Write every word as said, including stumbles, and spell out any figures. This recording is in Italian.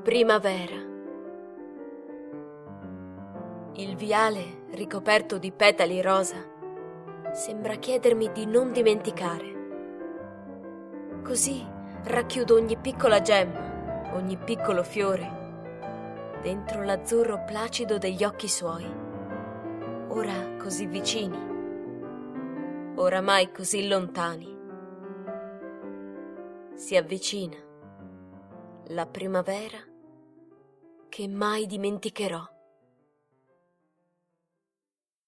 Primavera. Il viale, ricoperto di petali rosa, sembra chiedermi di non dimenticare. Così racchiudo ogni piccola gemma, ogni piccolo fiore, dentro l'azzurro placido degli occhi suoi, ora così vicini, oramai così lontani. Si avvicina la primavera che mai dimenticherò.